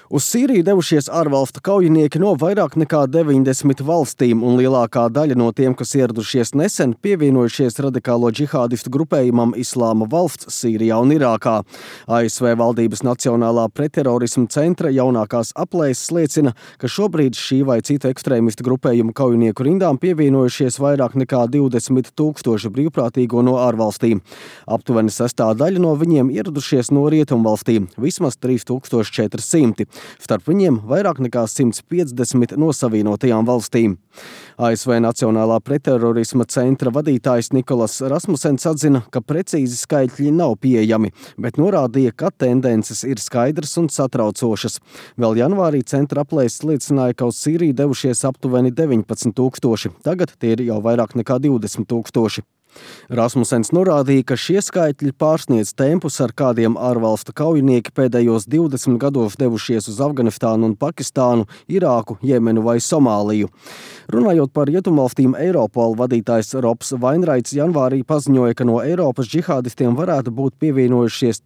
Uz Sīriju devušies ārvalstu kaujinieki no vairāk nekā 90 valstīm, un lielākā daļa no tiem, kas ieradušies nesen, pievienojušies radikālo džihādistu grupējumam Islāma valsts Sīrijā un Irākā. ASV valdības Nacionālā pretterorisma centra jaunākās aplēses liecina, ka šobrīd šī vai citu ekstrēmistu grupējumu kaujinieku rindām pievienojušies vairāk nekā 20 000 brīvprātīgo no ārvalstīm. Aptuveni sastāvdaļa no viņiem ieradušies no rietumvalstīm, vismaz 3400. Starp viņiem vairāk nekā 150 no Savienotajām valstīm. ASV Nacionālā pretterorisma centra vadītājs Nikolas Rasmusens atzina, ka precīzi skaitļi nav pieejami, bet norādīja, ka tendences ir skaidras un satraucošas. Vēl janvārī centra aplēses liecināja, ka uz Sīriju devušies aptuveni 19 000, tagad tie ir jau vairāk nekā 20 000. Rasmusens norādīja, ka šie skaitļi pārsniedz tempus, ar kādiem ārvalstu kaujinieki pēdējos 20 gados devušies uz Afganistānu un Pakistānu, Irāku, Jemenu vai Somāliju. Runājot par rietumvalstīm, Eiropola vadītājs Robs Vainraits janvārī paziņoja, ka no Eiropas džihādistiem varētu būt pievienojušies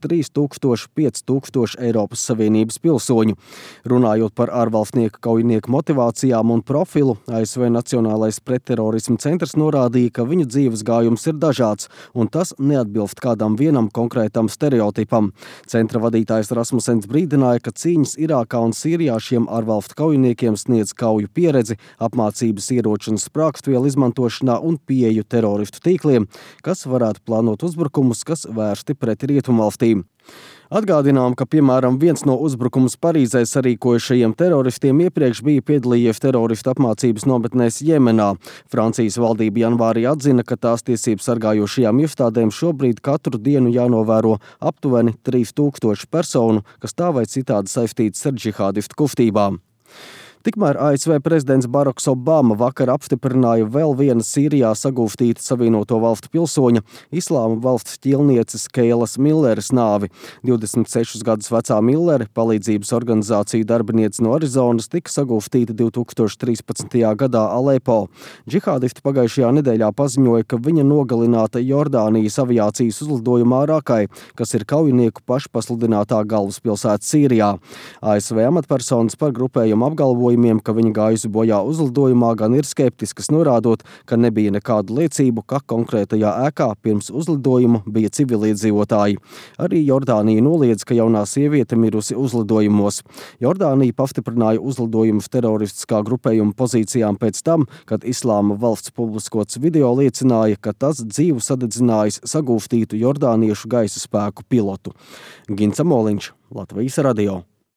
3000–5000 Eiropas Savienības pilsoņu. Runājot par ārvalstnieku kaujinieku motivācijām un profilu, ASV Nacionālais pretterorisma centrs norādīja, ka viņu dzīves gājums ir dažāds, un tas neatbilst kādam vienam konkrētam stereotipam. Centra vadītājs Rasmusens brīdināja, ka cīņas Irākā un Sīrijā šiem ārvalstu kaujiniekiem sniedz kauju pieredzi, apmācības ieroču un sprākstvielu izmantošanā un pieeju teroristu tīkliem, kas varētu plānot uzbrukumus, kas vērsti pret rietumvalstīm. Atgādinām, ka, piemēram, viens no uzbrukumus Parīzē sarīkojušajiem teroristiem iepriekš bija piedalījies teroristu apmācības nometnēs Jemenā. Francijas valdība janvārī atzina, ka tās tiesību sargājošajām iestādēm šobrīd katru dienu jānovēro aptuveni 3000 personu, kas tā vai citādi saistītas ar džihādistu kustībām. Tikmēr ASV prezidents Baraks Obama vakar apstiprināja vēl viena Sīrijā sagūstīta Savienoto valstu pilsoņa, Islāma valsts ķīlnieces Keilas Milleres nāvi. 26 gadus vecā Millere, palīdzības organizāciju darbiniece no Arizonas, tika sagūstīta 2013. gadā Alepo. Džihādisti pagājušajā nedēļā paziņoja, ka viņa nogalināta Jordānijas aviācijas uzlidojumā Rakai, kas ir kaujinieku pašpasludinātā galvaspilsēta Sīrijā. ASV amatpersonas par grupējumu apgalvoja, ka viņa gājusi bojā uzlidojumā, gan ir skeptiskas, norādot, ka nebija nekādu liecību, ka konkrētajā ēkā pirms uzlidojuma bija civiliedzīvotāji. Arī Jordānija noliedz, ka jaunā sieviete mirusi uzlidojumos. Jordānija pastiprināja uzlidojumus teroristiskā grupējuma pozīcijām pēc tam, kad Islāma valsts publiskots video liecināja, ka tas dzīvu sadedzinājis sagūstītu jordāniešu gaisa spēku pilotu. Gints Amoliņš, Latvijas radio.